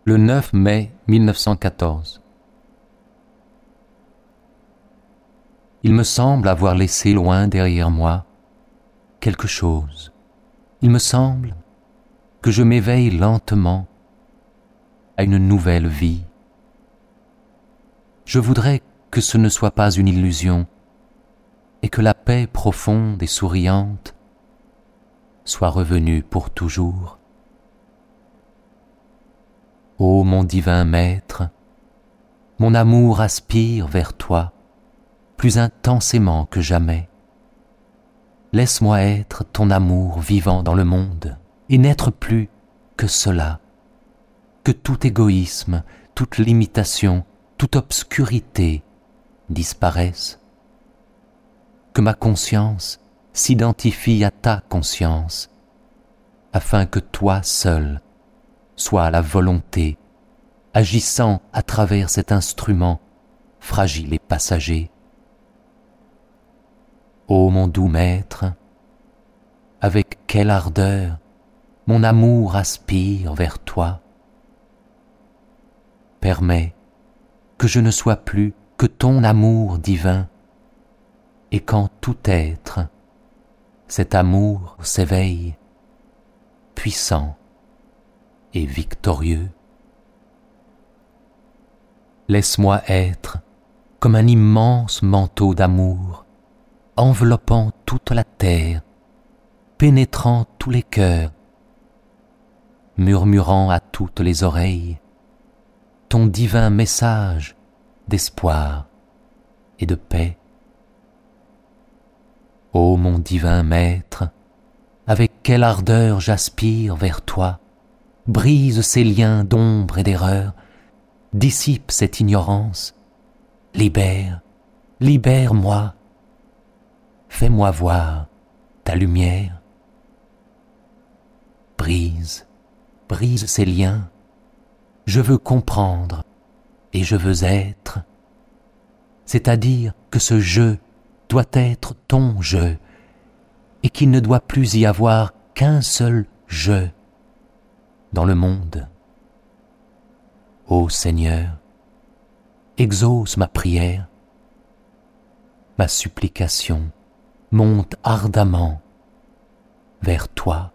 Le 9 mai 1914. Il me semble avoir laissé loin derrière moi quelque chose. Il me semble que je m'éveille lentement à une nouvelle vie. Je voudrais que ce ne soit pas une illusion et que la paix profonde et souriante soit revenue pour toujours. Ô mon divin Maître, mon amour aspire vers toi plus intensément que jamais. Laisse-moi être ton amour vivant dans le monde et n'être plus que cela. Que tout égoïsme, toute limitation, toute obscurité disparaissent. Que ma conscience s'identifie à ta conscience, afin que toi seul sois la volonté, agissant à travers cet instrument fragile et passager. Ô mon doux Maître, avec quelle ardeur mon amour aspire vers toi. Permets que je ne sois plus que ton amour divin, et qu'en tout être, cet amour s'éveille, puissant et victorieux. Laisse-moi être comme un immense manteau d'amour, enveloppant toute la terre, pénétrant tous les cœurs, murmurant à toutes les oreilles ton divin message d'espoir et de paix. Ô mon divin Maître, avec quelle ardeur j'aspire vers toi, brise ces liens d'ombre et d'erreur, dissipe cette ignorance, libère-moi, fais-moi voir ta lumière. Brise ces liens, je veux comprendre et je veux être, c'est-à-dire que ce jeu doit être ton jeu et qu'il ne doit plus y avoir qu'un seul jeu dans le monde. Ô Seigneur, exauce ma prière, ma supplication monte ardemment vers toi.